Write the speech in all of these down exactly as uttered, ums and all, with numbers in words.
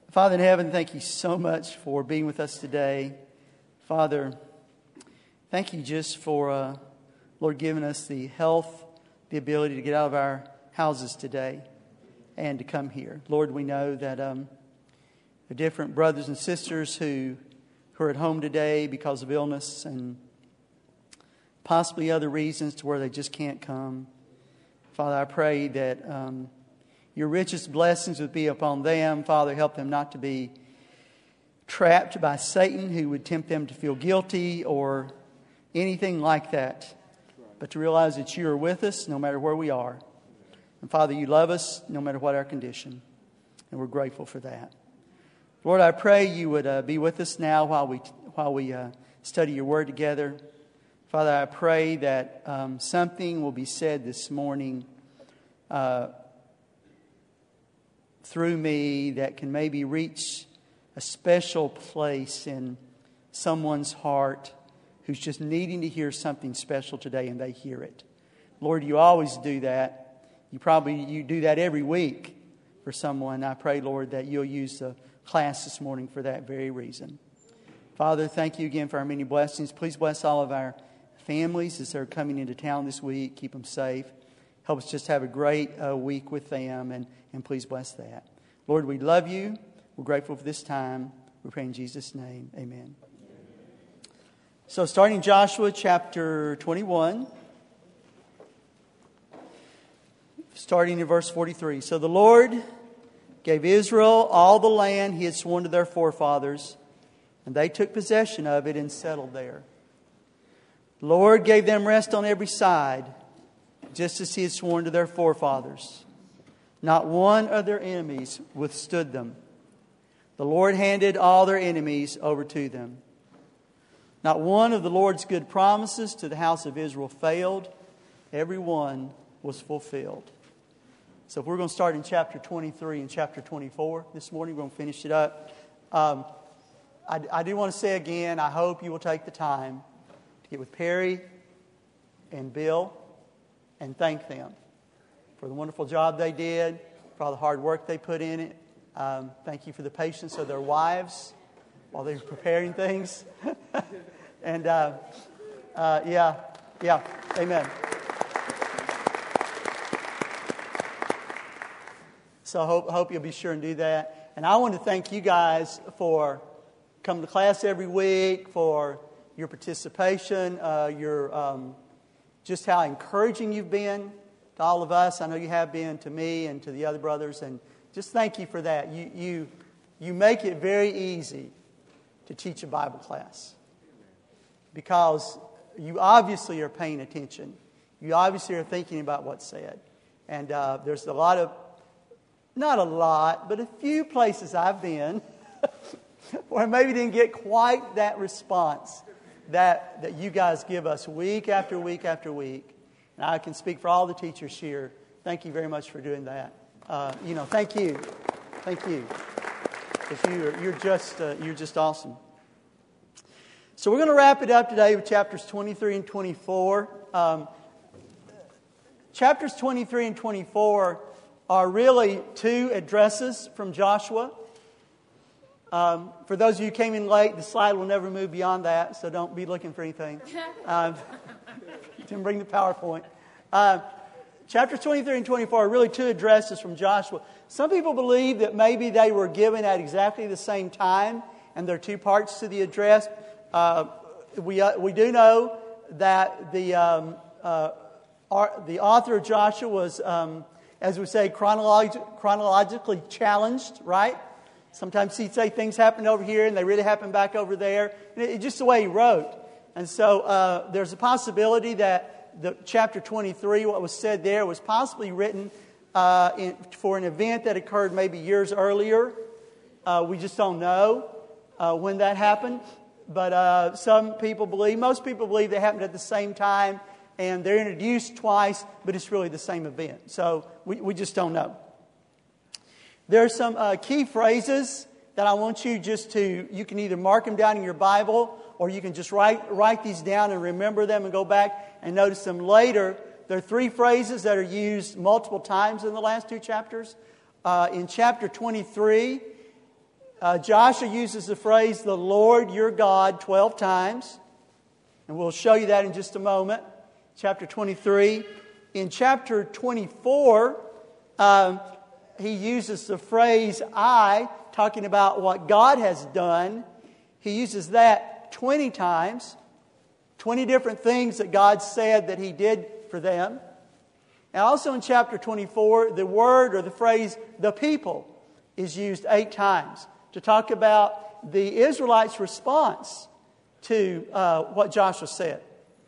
Father in heaven, thank you so much for being with us today. Father, thank you just for, uh, Lord, giving us the health, the ability to get out of our houses today and to come here. Lord, we know that um, there are different brothers and sisters who, who are at home today because of illness and possibly other reasons to where they just can't come. Father, I pray that um, your richest blessings would be upon them. Father, help them not to be trapped by Satan, who would tempt them to feel guilty or anything like that, but to realize that you are with us no matter where we are. And Father, you love us no matter what our condition, and we're grateful for that. Lord, I pray you would uh, be with us now while we while we uh, study your word together. Father, I pray that um, something will be said this morning uh, through me that can maybe reach a special place in someone's heart who's just needing to hear something special today, and they hear it. Lord, you always do that. You probably you do that every week for someone. I pray, Lord, that you'll use the class this morning for that very reason. Father, thank you again for our many blessings. Please bless all of our families as they're coming into town this week. Keep them safe. Help us just have a great uh, week with them, and, and please bless that. Lord, we love you. We're grateful for this time. We pray in Jesus' name. Amen. So starting Joshua chapter twenty-one, starting in verse forty-three. So the Lord gave Israel all the land he had sworn to their forefathers, and they took possession of it and settled there. The Lord gave them rest on every side, just as he had sworn to their forefathers. Not one of their enemies withstood them. The Lord handed all their enemies over to them. Not one of the Lord's good promises to the house of Israel failed. Every one was fulfilled. So if we're going to start in chapter twenty-three and chapter twenty-four this morning, we're going to finish it up. Um, I, I do want to say again, I hope you will take the time to get with Perry and Bill and thank them for the wonderful job they did, for all the hard work they put in it. Um, thank you for the patience of their wives while they were preparing things. and uh, uh, yeah, yeah, amen. So I hope, hope you'll be sure and do that. And I want to thank you guys for coming to class every week, for your participation, uh, your um, just how encouraging you've been to all of us. I know you have been to me and to the other brothers, and just thank you for that. You you you make it very easy to teach a Bible class because you obviously are paying attention. You obviously are thinking about what's said, and uh, there's a lot of not a lot, but a few places I've been where I maybe didn't get quite that response that that you guys give us week after week after week. And I can speak for all the teachers here. Thank you very much for doing that. Uh, you know, thank you, thank you, because you're you're just uh, you're just awesome. So we're going to wrap it up today with chapters twenty-three and twenty-four. Um, chapters twenty-three and twenty-four are really two addresses from Joshua. Um, for those of you who came in late, the slide will never move beyond that, so don't be looking for anything. Um, didn't bring the PowerPoint. Uh, chapters twenty-three and twenty-four are really two addresses from Joshua. Some people believe that maybe they were given at exactly the same time, and there are two parts to the address. Uh, we uh, we do know that the um, uh, our, the author of Joshua was, um, as we say, chronolog- chronologically challenged, right? Sometimes he'd say things happened over here and they really happened back over there. And it, it's just the way he wrote. And so uh, there's a possibility that the chapter twenty-three, what was said there, was possibly written uh, in, for an event that occurred maybe years earlier. Uh, we just don't know uh, when that happened. But uh, some people believe, most people believe they happened at the same time. And they're introduced twice, but it's really the same event. So we, we just don't know. There are some uh, key phrases that I want you just to, you can either mark them down in your Bible or you can just write write these down and remember them and go back and notice them later. There are three phrases that are used multiple times in the last two chapters. Uh, in chapter twenty-three, Uh, Joshua uses the phrase, the Lord your God, twelve times. And we'll show you that in just a moment. Chapter twenty-three. In chapter twenty-four, um, he uses the phrase I, talking about what God has done. He uses that twenty times. twenty different things that God said that He did for them. And also in chapter twenty-four, the word or the phrase, the people, is used eight times to talk about the Israelites' response to uh, what Joshua said.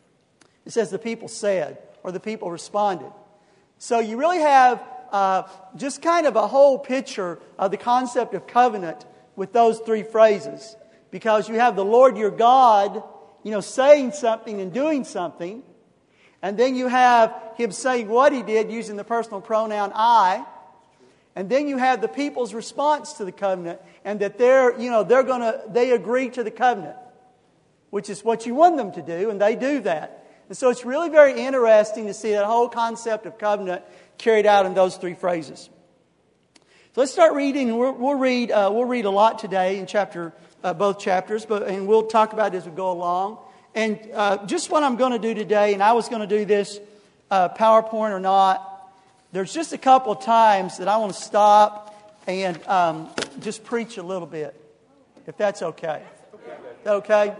It says the people said, or the people responded. So you really have uh, just kind of a whole picture of the concept of covenant with those three phrases. Because you have the Lord your God, you know, saying something and doing something. And then you have Him saying what He did using the personal pronoun I. And then you have the people's response to the covenant, and that they're, you know, they're gonna, they agree to the covenant, which is what you want them to do, and they do that. And so it's really very interesting to see that whole concept of covenant carried out in those three phrases. So let's start reading, and we'll, we'll read, uh, we'll read a lot today in chapter, uh, both chapters, but and we'll talk about it as we go along. And uh, just what I'm going to do today, and I was going to do this uh, PowerPoint or not. There's just a couple of times that I want to stop and um, just preach a little bit, if that's okay. Okay?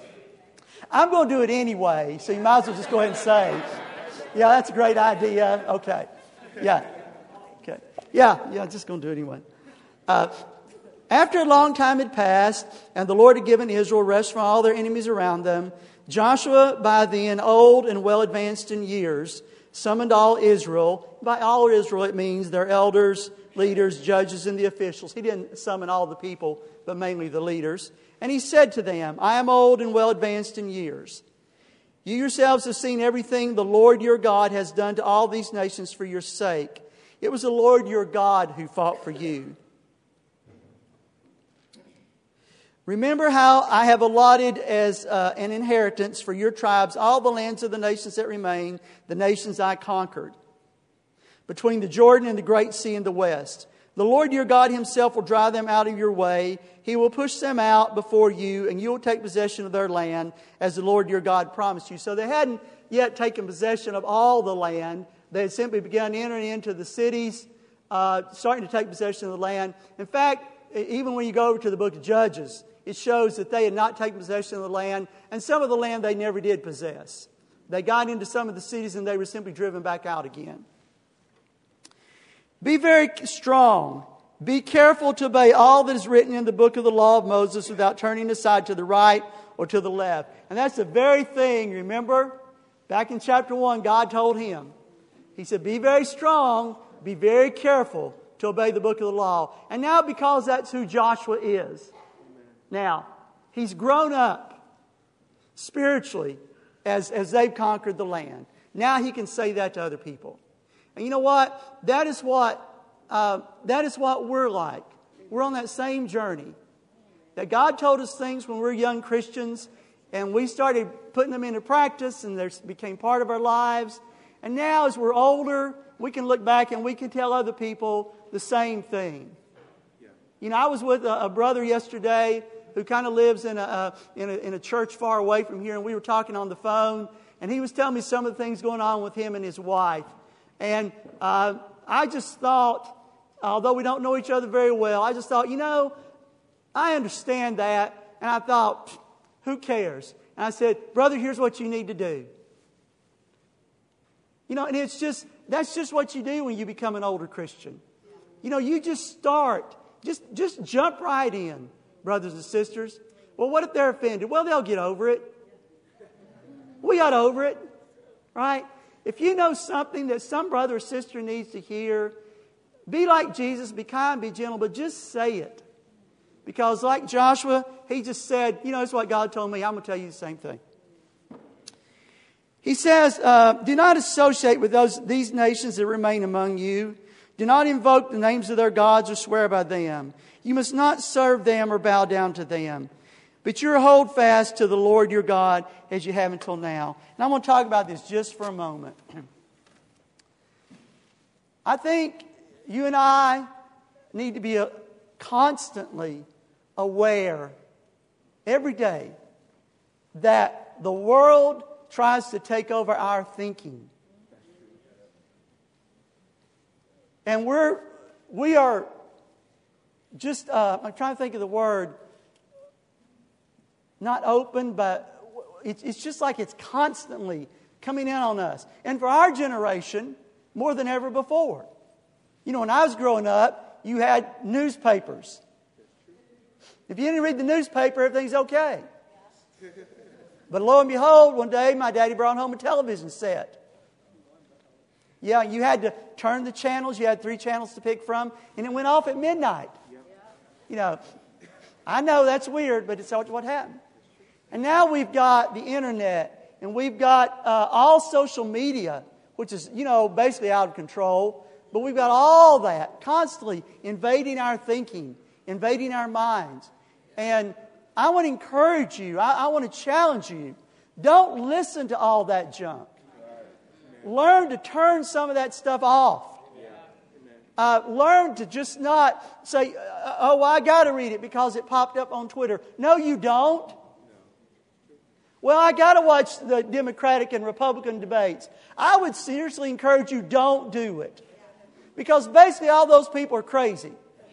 I'm going to do it anyway, so you might as well just go ahead and say, yeah, that's a great idea. Okay. Yeah. Okay. Yeah, yeah, just going to do it anyway. Uh, after a long time had passed, and the Lord had given Israel rest from all their enemies around them, Joshua, by then old and well advanced in years, summoned all Israel. By all Israel, it means their elders, leaders, judges, and the officials. He didn't summon all the people, but mainly the leaders. And he said to them, I am old and well advanced in years. You yourselves have seen everything the Lord your God has done to all these nations for your sake. It was the Lord your God who fought for you. Remember how I have allotted as uh, an inheritance for your tribes all the lands of the nations that remain, the nations I conquered, between the Jordan and the great sea in the west. The Lord your God Himself will drive them out of your way. He will push them out before you, and you will take possession of their land, as the Lord your God promised you. So they hadn't yet taken possession of all the land. They had simply begun entering into the cities, uh, starting to take possession of the land. In fact, even when you go over to the book of Judges, it shows that they had not taken possession of the land, and some of the land they never did possess. They got into some of the cities and they were simply driven back out again. Be very strong. Be careful to obey all that is written in the book of the law of Moses without turning aside to the right or to the left. And that's the very thing, remember? Back in chapter one, God told him. He said, be very strong, be very careful to obey the book of the law. And now because that's who Joshua is, now, he's grown up spiritually as, as they've conquered the land. Now he can say that to other people. And you know what? That is what, uh, that is what we're like. We're on that same journey. That God told us things when we were young Christians, and we started putting them into practice, and they became part of our lives. And now as we're older, we can look back and we can tell other people the same thing. You know, I was with a, a brother yesterday who kind of lives in a, uh, in a in a church far away from here, and we were talking on the phone, and he was telling me some of the things going on with him and his wife. And uh, I just thought, although we don't know each other very well, I just thought, you know, I understand that. And I thought, who cares? And I said, brother, here's what you need to do. You know, and it's just, that's just what you do when you become an older Christian. You know, you just start, just, just jump right in, brothers and sisters. Well, what if they're offended? Well, they'll get over it. We got over it, right? If you know something that some brother or sister needs to hear, be like Jesus, be kind, be gentle, but just say it. Because like Joshua, he just said, you know, that's what God told me. I'm going to tell you the same thing. He says, uh, do not associate with those these nations that remain among you. Do not invoke the names of their gods or swear by them. You must not serve them or bow down to them. But you hold fast to the Lord your God as you have until now. And I want to talk about this just for a moment. I think you and I need to be a, constantly aware every day that the world tries to take over our thinking. And we're, we are just, uh, I'm trying to think of the word, not open, but it's, it's just like it's constantly coming in on us. And for our generation, more than ever before. You know, when I was growing up, you had newspapers. If you didn't read the newspaper, everything's okay. But lo and behold, one day my daddy brought home a television set. Yeah, you had to turn the channels. You had three channels to pick from, and it went off at midnight. You know, I know that's weird, but it's what happened. And now we've got the internet, and we've got uh, all social media, which is, you know, basically out of control. But we've got all that constantly invading our thinking, invading our minds. And I want to encourage you. I, I want to challenge you. Don't listen to all that junk. Learn to turn some of that stuff off. Uh, learn to just not say, oh, I got to read it because it popped up on Twitter. No, you don't. Well, I got to watch the Democratic and Republican debates. I would seriously encourage you, don't do it. Because basically all those people are crazy.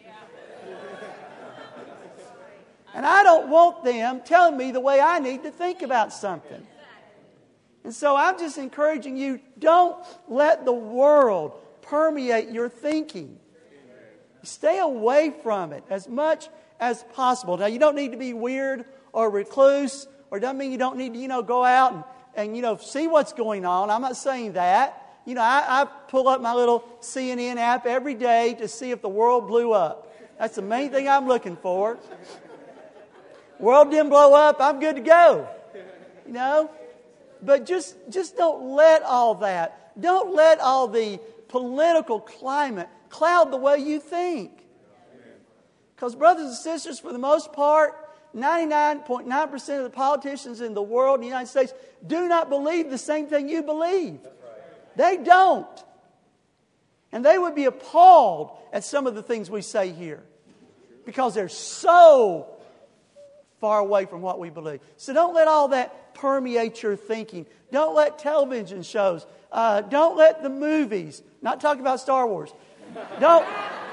And I don't want them telling me the way I need to think about something. And so I'm just encouraging you, don't let the world permeate your thinking. Stay away from it as much as possible. Now, you don't need to be weird or recluse, or it doesn't mean you don't need to, you know, go out and, and you know, see what's going on. I'm not saying that. You know, I, I pull up my little C N N app every day to see if the world blew up. That's the main thing I'm looking for. World didn't blow up, I'm good to go. You know? But just, just don't let all that, don't let all the political climate cloud the way you think. Because brothers and sisters, for the most part, ninety-nine point nine percent of the politicians in the world, in the United States, do not believe the same thing you believe. They don't. And they would be appalled at some of the things we say here. Because they're so far away from what we believe. So don't let all that permeate your thinking. Don't let television shows. Uh, don't let the movies. Not talking about Star Wars. Don't.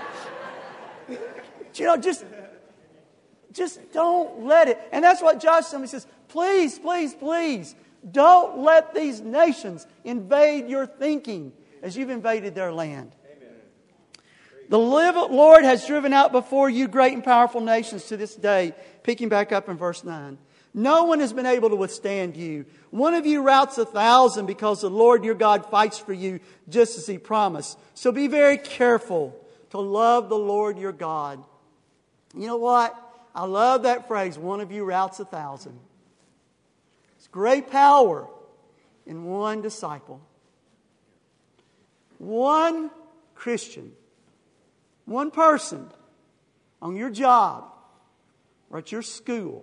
You know, just, just don't let it. And that's what Josh somebody says. Please, please, please. Don't let these nations invade your thinking as you've invaded their land. Amen. The Lord has driven out before you great and powerful nations to this day. Picking back up in verse nine. No one has been able to withstand you. One of you routs a thousand because the Lord your God fights for you just as He promised. So be very careful to love the Lord your God. You know what? I love that phrase, one of you routs a thousand. Great power in one disciple. One Christian. One person on your job or at your school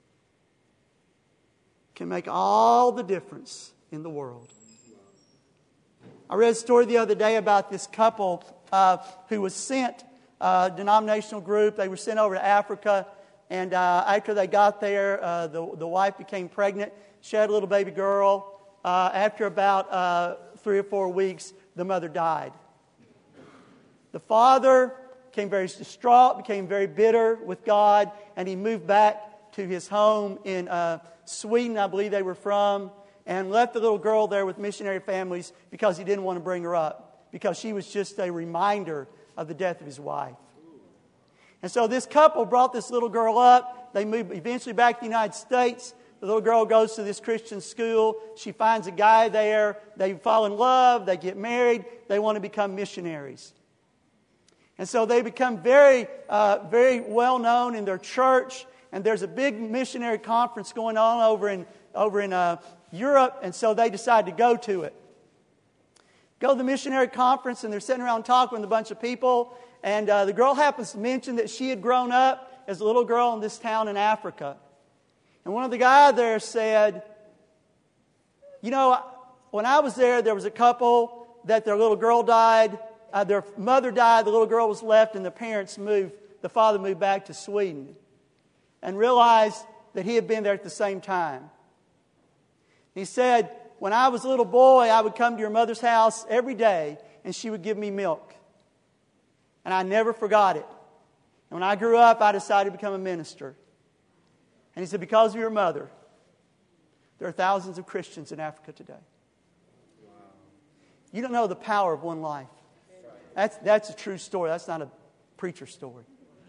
can make all the difference in the world. I read a story the other day about this couple uh, who was sent, a denominational group. They were sent over to Africa. And uh, after they got there, uh, the, the wife became pregnant. She had a little baby girl. Uh, after about uh, three or four weeks, the mother died. The father became very distraught, became very bitter with God, and he moved back to his home in uh, Sweden, I believe they were from, and left the little girl there with missionary families because he didn't want to bring her up, because she was just a reminder of the death of his wife. And so this couple brought this little girl up. They moved eventually back to the United States. The little girl goes to this Christian school. She finds a guy there. They fall in love. They get married. They want to become missionaries. And so they become very, uh, very well known in their church. And there's a big missionary conference going on over in over in uh, Europe. And so they decide to go to it. Go to the missionary conference, and they're sitting around talking with a bunch of people. And uh, the girl happens to mention that she had grown up as a little girl in this town in Africa. And one of the guys there said, you know, when I was there, there was a couple that their little girl died. Uh, their mother died, the little girl was left, and the parents moved. The father moved back to Sweden. and realized that he had been there at the same time. He said, when I was a little boy, I would come to your mother's house every day, and she would give me milk. And I never forgot it. And when I grew up, I decided to become a minister. And he said, because of your mother, there are thousands of Christians in Africa today. Wow. You don't know the power of one life. That's, that's a true story. That's not a preacher story.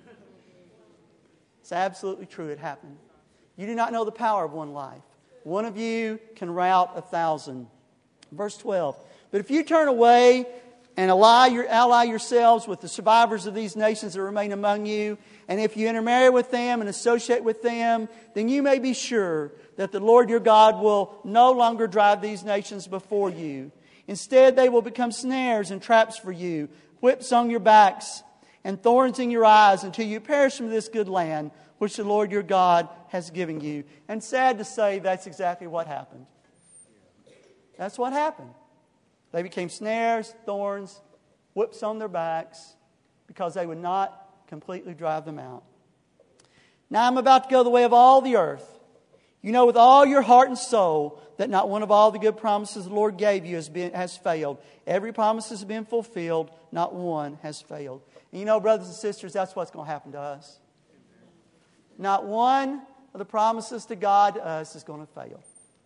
It's absolutely true. It happened. You do not know the power of one life. One of you can rout a thousand. Verse twelve. But if you turn away and ally, your, ally yourselves with the survivors of these nations that remain among you, and if you intermarry with them and associate with them, then you may be sure that the Lord your God will no longer drive these nations before you. Instead, they will become snares and traps for you, whips on your backs and thorns in your eyes until you perish from this good land which the Lord your God has given you. And sad to say, that's exactly what happened. That's what happened. They became snares, thorns, whips on their backs because they would not completely drive them out. Now I'm about to go the way of all the earth. You know with all your heart and soul that not one of all the good promises the Lord gave you has been has failed. Every promise has been fulfilled. Not one has failed. And you know, brothers and sisters, that's what's going to happen to us. Not one of the promises to God to us is going to fail.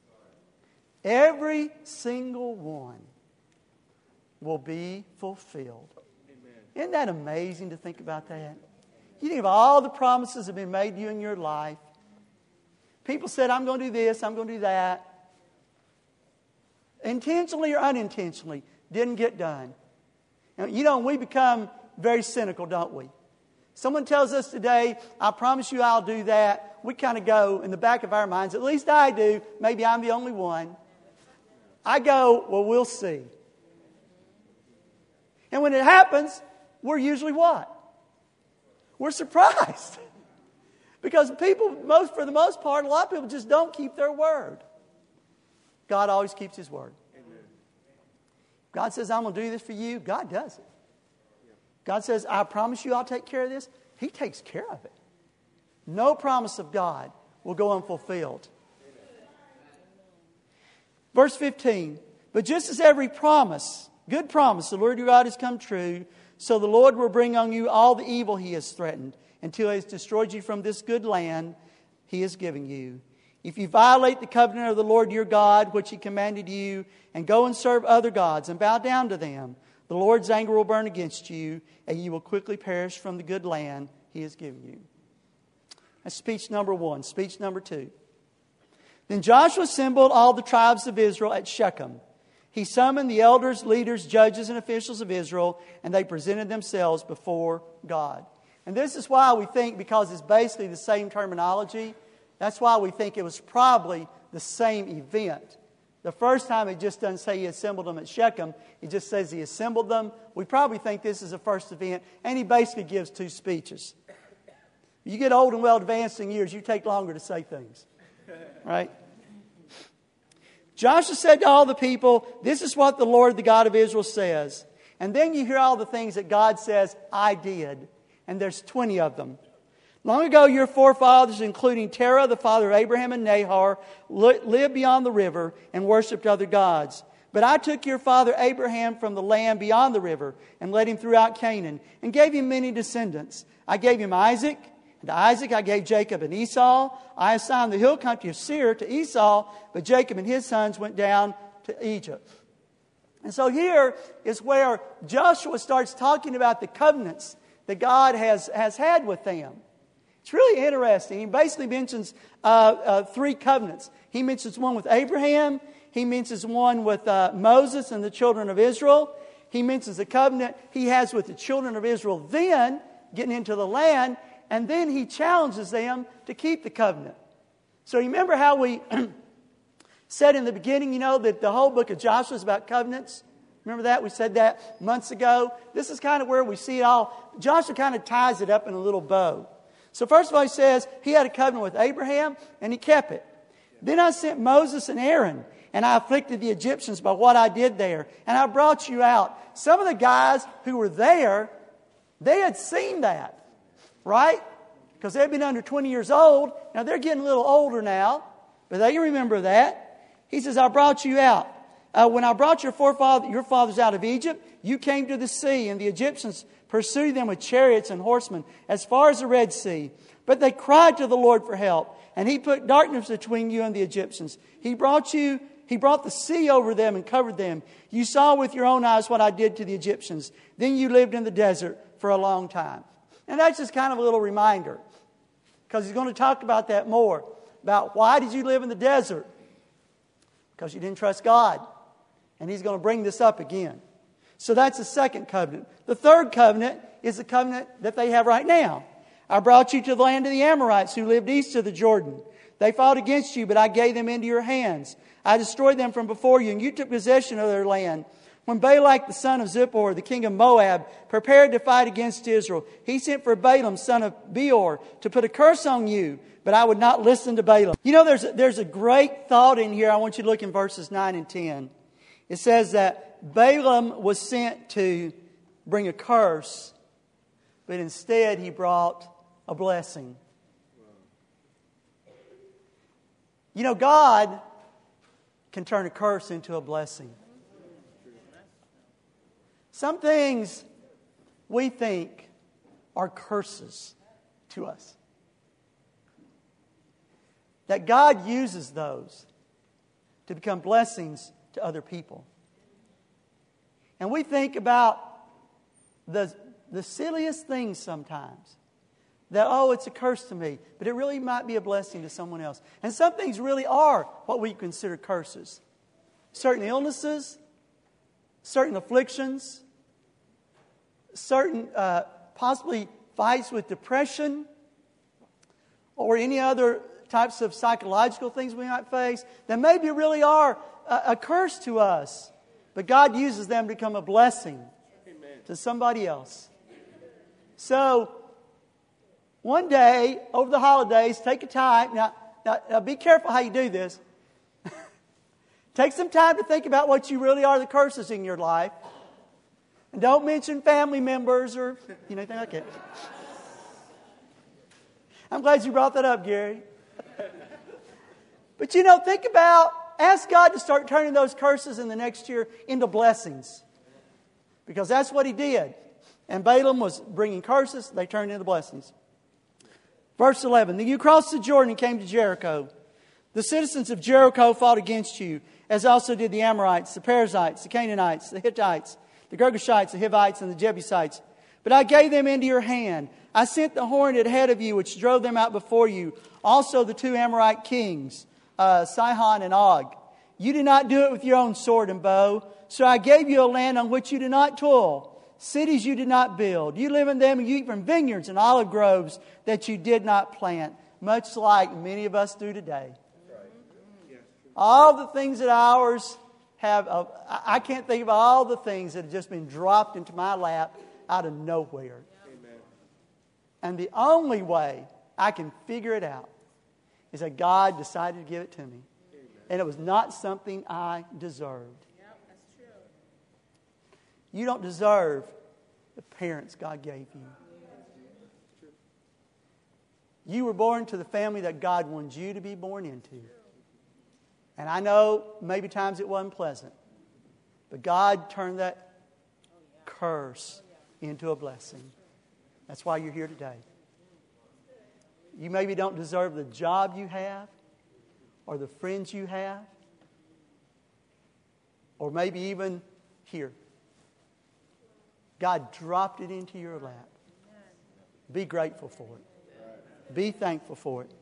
Every single one will be fulfilled. Amen. Isn't that amazing to think about that? You think of all the promises that have been made to you in your life. People said, I'm going to do this, I'm going to do that. Intentionally or unintentionally, didn't get done. And you know, we become very cynical, don't we? Someone tells us today, I promise you I'll do that. We kind of go in the back of our minds, at least I do, maybe I'm the only one. I go, well, we'll see. And when it happens, we're usually what? We're surprised. Because people, most for the most part, a lot of people just don't keep their word. God always keeps His word. Amen. God says, I'm going to do this for you. God does it. God says, I promise you I'll take care of this. He takes care of it. No promise of God will go unfulfilled. Verse fifteen. But just as every promise, good promise, the Lord your God has come true, so the Lord will bring on you all the evil He has threatened, until He has destroyed you from this good land He is giving you. If you violate the covenant of the Lord your God, which He commanded you, and go and serve other gods and bow down to them, the Lord's anger will burn against you, and you will quickly perish from the good land He has given you. That's speech number one. Speech number two. Then Joshua assembled all the tribes of Israel at Shechem. He summoned the elders, leaders, judges, and officials of Israel, and they presented themselves before God. And this is why we think, because it's basically the same terminology, that's why we think it was probably the same event. The first time it just doesn't say He assembled them at Shechem. It just says He assembled them. We probably think this is the first event. And He basically gives two speeches. You get old and well advanced in years, you take longer to say things. Right? Joshua said to all the people, this is what the Lord, the God of Israel, says. And then you hear all the things that God says, I did. And there's twenty of them. Long ago, your forefathers, including Terah, the father of Abraham and Nahor, lived beyond the river and worshipped other gods. But I took your father Abraham from the land beyond the river and led him throughout Canaan and gave him many descendants. I gave him Isaac, and to Isaac I gave Jacob and Esau. I assigned the hill country of Seir to Esau, but Jacob and his sons went down to Egypt. And so here is where Joshua starts talking about the covenants that God has, has had with them. It's really interesting. He basically mentions uh, uh, three covenants. He mentions one with Abraham. He mentions one with uh, Moses and the children of Israel. He mentions the covenant He has with the children of Israel then, getting into the land. And then He challenges them to keep the covenant. So remember how we said in the beginning, you know, that the whole book of Joshua is about covenants? Remember that? We said that months ago. This is kind of where we see it all. Joshua kind of ties it up in a little bow. So first of all, he says he had a covenant with Abraham and he kept it. Then I sent Moses and Aaron, and I afflicted the Egyptians by what I did there. And I brought you out. Some of the guys who were there, they had seen that. Right? because they've been under twenty years old. Now they're getting a little older now, but they remember that. He says, I brought you out. Uh, when I brought your forefather, your fathers out of Egypt, you came to the sea, and the Egyptians pursued them with chariots and horsemen as far as the Red Sea. But they cried to the Lord for help, and He put darkness between you and the Egyptians. He brought you, He brought the sea over them and covered them. You saw with your own eyes what I did to the Egyptians. Then you lived in the desert for a long time. And that's just kind of a little reminder, because he's going to talk about that more. About why did you live in the desert? Because you didn't trust God. And he's going to bring this up again. So that's the second covenant. The third covenant is the covenant that they have right now. I brought you to the land of the Amorites who lived east of the Jordan. They fought against you, but I gave them into your hands. I destroyed them from before you, and you took possession of their land. When Balak, the son of Zippor, the king of Moab, prepared to fight against Israel, he sent for Balaam, son of Beor, to put a curse on you, but I would not listen to Balaam. You know, there's a, there's a great thought in here. I want you to look in verses nine and ten. It says that Balaam was sent to bring a curse, but instead he brought a blessing. You know, God can turn a curse into a blessing. Some things we think are curses to us, that God uses those to become blessings to other people. And we think about the, the silliest things sometimes. That, oh, it's a curse to me. But it really might be a blessing to someone else. And some things really are what we consider curses. Certain illnesses, certain afflictions, certain uh, possibly fights with depression, or any other types of psychological things we might face that maybe really are a, a curse to us. But God uses them to become a blessing Amen. To somebody else. So, one day, over the holidays, take a time. Now, now, now be careful how you do this. Take some time to think about what you really are, the curses in your life. And don't mention family members or you know, anything like that. I'm glad you brought that up, Gary. But you know, think about, ask God to start turning those curses in the next year into blessings. Because that's what He did. And Balaam was bringing curses, they turned into blessings. Verse eleven, then you crossed the Jordan and came to Jericho. The citizens of Jericho fought against you, as also did the Amorites, the Perizzites, the Canaanites, the Hittites, the Girgashites, the Hivites, and the Jebusites. But I gave them into your hand. I sent the hornet ahead of you, which drove them out before you. Also the two Amorite kings, uh, Sihon and Og. You did not do it with your own sword and bow. So I gave you a land on which you did not toil. Cities you did not build. You live in them and you eat from vineyards and olive groves that you did not plant. Much like many of us do today. All the things that ours have, uh, I can't think of all the things that have just been dropped into my lap out of nowhere. Amen. And the only way I can figure it out is that God decided to give it to me. Amen. And it was not something I deserved. Yep, that's true. You don't deserve the parents God gave you. You were born to the family that God wanted you to be born into. And I know maybe times it wasn't pleasant. But God turned that curse into a blessing. That's why you're here today. You maybe don't deserve the job you have, or the friends you have, or maybe even here. God dropped it into your lap. Be grateful for it. Be thankful for it.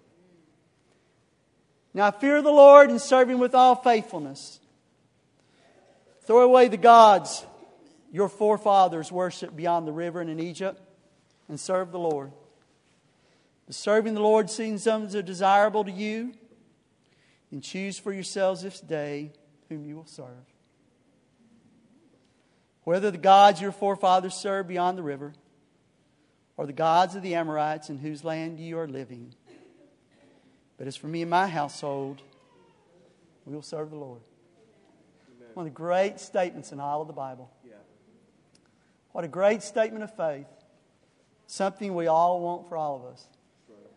Now fear the Lord and serve Him with all faithfulness. Throw away the gods your forefathers worshipped beyond the river and in Egypt, and serve the Lord. If serving the Lord seems something desirable to you, then choose for yourselves this day whom you will serve. Whether the gods your forefathers served beyond the river, or the gods of the Amorites in whose land you are living. But as for me and my household, we will serve the Lord. Amen. One of the great statements in all of the Bible. Yeah. What a great statement of faith. Something we all want for all of us. Right.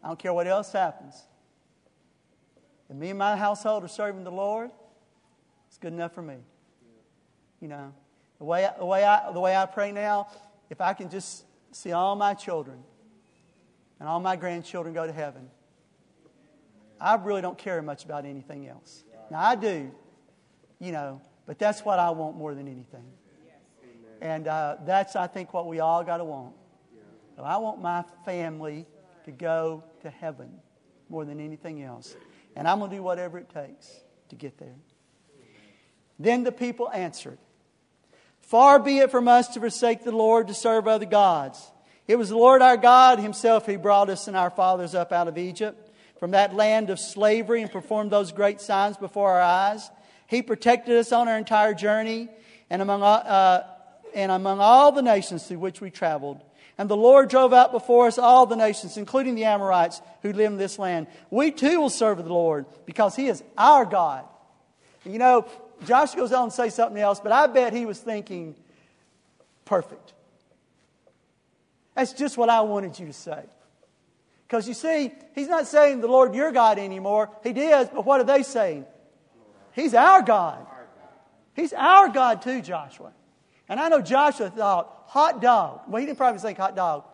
I don't care what else happens. If me and my household are serving the Lord, it's good enough for me. You know, the way I, the way I the way I pray now, if I can just see all my children and all my grandchildren go to heaven, I really don't care much about anything else. Now I do, you know, but that's what I want more than anything. And uh, that's, I think, what we all got to want. So I want my family to go to heaven more than anything else. And I'm going to do whatever it takes to get there. Then the people answered, "Far be it from us to forsake the Lord to serve other gods. It was the Lord our God Himself who brought us and our fathers up out of Egypt, from that land of slavery, and performed those great signs before our eyes. He protected us on our entire journey and among, uh, and among all the nations through which we traveled. And the Lord drove out before us all the nations, including the Amorites who live in this land. We too will serve the Lord because He is our God." And you know, Josh goes on to say something else, but I bet he was thinking, perfect. That's just what I wanted you to say. Because you see, he's not saying the Lord your God anymore. He is, but what are they saying? He's our God. He's our God too, Joshua. And I know Joshua thought, hot dog. Well, he didn't probably think hot dog.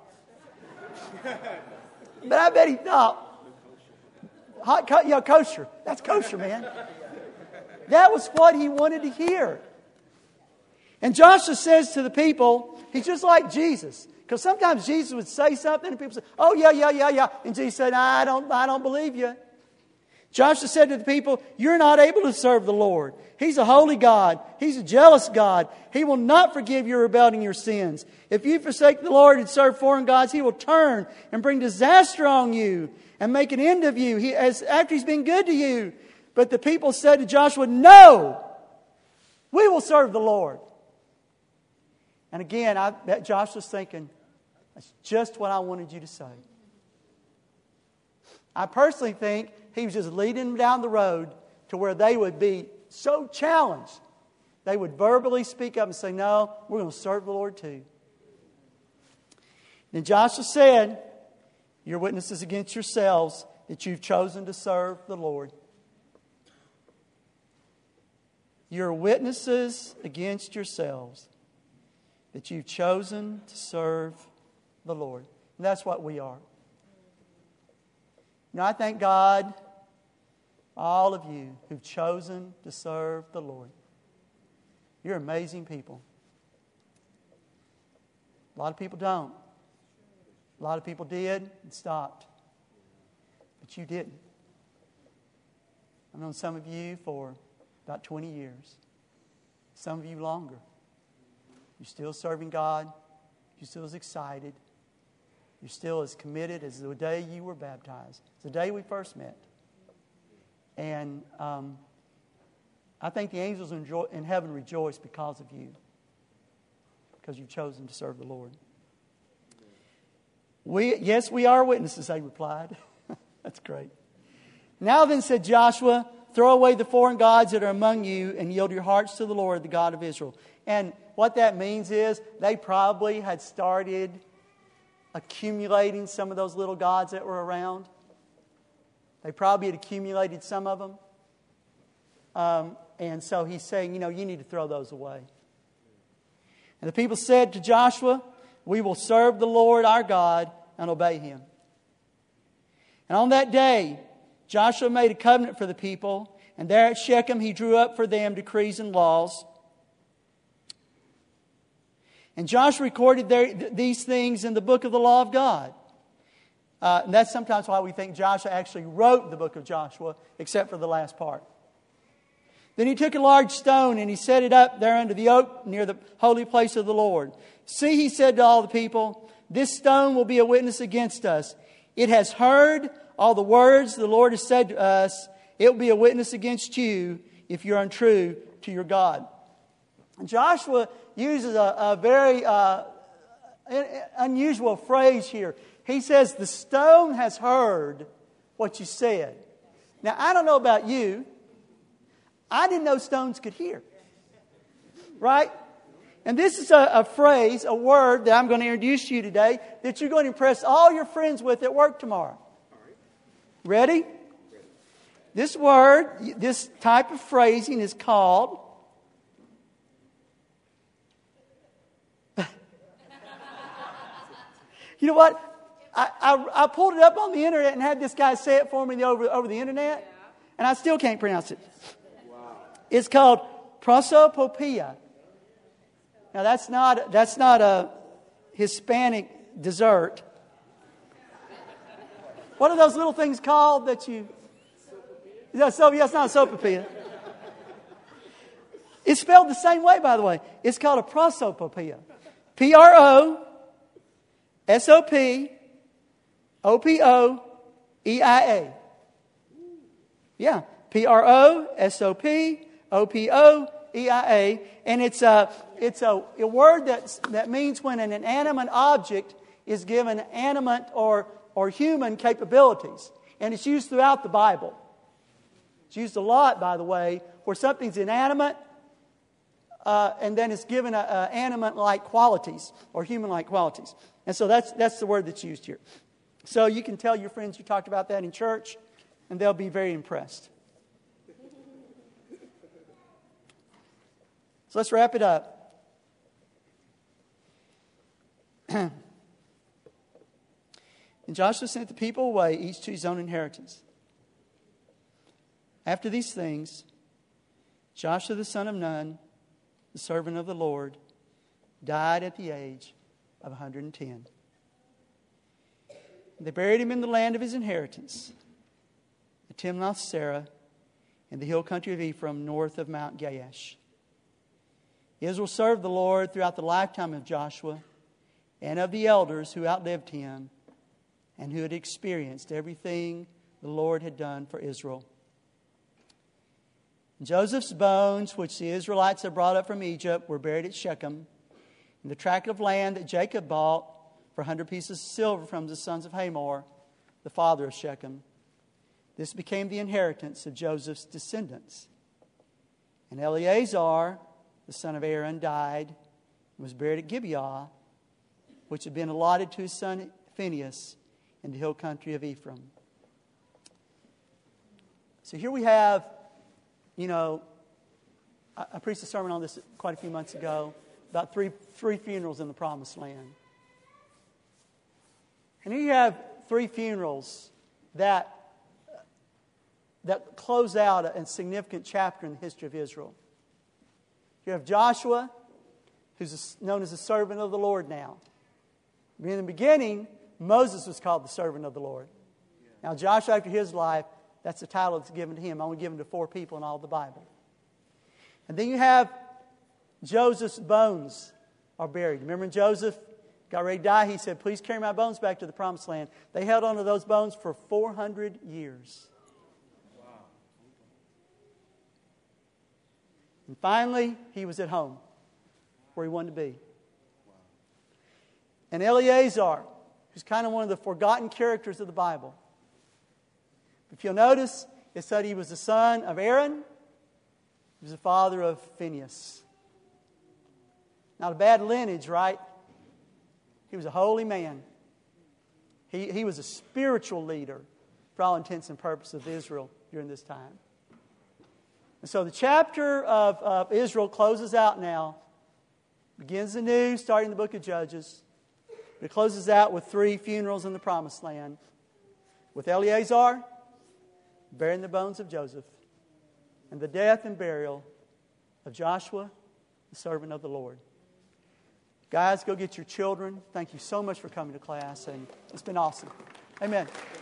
But I bet he thought, hot, co- yeah, kosher. That's kosher, man. That was what he wanted to hear. And Joshua says to the people, he's just like Jesus. Because sometimes Jesus would say something and people say, "Oh, yeah, yeah, yeah, yeah." And Jesus said, I don't, I don't believe you. Joshua said to the people, "You're not able to serve the Lord. He's a holy God. He's a jealous God. He will not forgive your rebellion and your sins. If you forsake the Lord and serve foreign gods, He will turn and bring disaster on you and make an end of you he, as after He's been good to you." But the people said to Joshua, "No, we will serve the Lord." And again, I bet Joshua's thinking, that's just what I wanted you to say. I personally think he was just leading them down the road to where they would be so challenged. They would verbally speak up and say, "No, we're going to serve the Lord too." Then Joshua said, "You're witnesses against yourselves that you've chosen to serve the Lord." You're witnesses against yourselves that you've chosen to serve the Lord. And that's what we are. Now, I thank God, all of you who've chosen to serve the Lord. You're amazing people. A lot of people don't. A lot of people did and stopped. But you didn't. I've known some of you for about twenty years. Some of you longer. You're still serving God. You're still as excited. You're still as committed as the day you were baptized. It's the day we first met. And um, I think the angels in, jo- in heaven rejoice because of you. Because you've chosen to serve the Lord. We, yes, we are witnesses, they replied. That's great. "Now then," said Joshua, "throw away the foreign gods that are among you and yield your hearts to the Lord, the God of Israel." And what that means is they probably had started accumulating some of those little gods that were around. They probably had accumulated some of them. Um, and so he's saying, you know, you need to throw those away. And the people said to Joshua, "We will serve the Lord our God and obey Him." And on that day, Joshua made a covenant for the people, and there at Shechem he drew up for them decrees and laws. And Joshua recorded their, these things in the book of the law of God. Uh, and that's sometimes why we think Joshua actually wrote the book of Joshua, except for the last part. Then he took a large stone and he set it up there under the oak near the holy place of the Lord. "See," he said to all the people, "this stone will be a witness against us. It has heard all the words the Lord has said to us. It will be a witness against you if you're untrue to your God." And Joshua uses a, a very uh, unusual phrase here. He says, "The stone has heard what you said." Now, I don't know about you. I didn't know stones could hear. Right? And this is a, a phrase, a word that I'm going to introduce to you today that you're going to impress all your friends with at work tomorrow. Ready? This word, this type of phrasing is called you know what? I, I, I pulled it up on the internet and had this guy say it for me over, over the internet, and I still can't pronounce it. Wow. It's called prosopopoeia. Now that's not that's not a Hispanic dessert. What are those little things called that you? Is that so? Yes, not a sopapilla. It's spelled the same way, by the way. It's called a prosopopoeia. P R O S O P O P O E I A. Yeah. P R O S O P O P O E I A. And it's a, it's a, a word that's, that means when an inanimate object is given animate or, or human capabilities. And it's used throughout the Bible. It's used a lot, by the way, where something's inanimate uh, and then it's given a, a animate-like qualities or human-like qualities. And so that's that's the word that's used here. So you can tell your friends you talked about that in church, and they'll be very impressed. So let's wrap it up. And Joshua sent the people away, each to his own inheritance. After these things, Joshua the son of Nun, the servant of the Lord, died at the age of one hundred ten. They buried him in the land of his inheritance, at Timnath-Serah, in the hill country of Ephraim, north of Mount Gaash. Israel served the Lord throughout the lifetime of Joshua and of the elders who outlived him and who had experienced everything the Lord had done for Israel. Joseph's bones, which the Israelites had brought up from Egypt, were buried at Shechem, in the tract of land that Jacob bought for a hundred pieces of silver from the sons of Hamor, the father of Shechem. This became the inheritance of Joseph's descendants. And Eleazar, the son of Aaron, died and was buried at Gibeah, which had been allotted to his son Phinehas in the hill country of Ephraim. So here we have, you know, I, I preached a sermon on this quite a few months ago, about three three funerals in the Promised Land. And here you have three funerals that, that close out a, a significant chapter in the history of Israel. You have Joshua, who's known as the servant of the Lord now. In the beginning, Moses was called the servant of the Lord. Now Joshua, after his life, that's the title that's given to him, only given to four people in all the Bible. And then you have Joseph's bones are buried. Remember when Joseph got ready to die, he said, please carry my bones back to the Promised Land. They held on to those bones for four hundred years. Wow. And finally, he was at home, where he wanted to be. Wow. And Eleazar, who's kind of one of the forgotten characters of the Bible. If you'll notice, it said he was the son of Aaron. He was the father of Phinehas. Not a bad lineage, right? He was a holy man. He, he was a spiritual leader for all intents and purposes of Israel during this time. And so the chapter of, of Israel closes out now. Begins anew, starting the book of Judges. It closes out with three funerals in the Promised Land. With Eleazar bearing the bones of Joseph. And the death and burial of Joshua, the servant of the Lord. Guys, go get your children. Thank you so much for coming to class, and it's been awesome. Amen.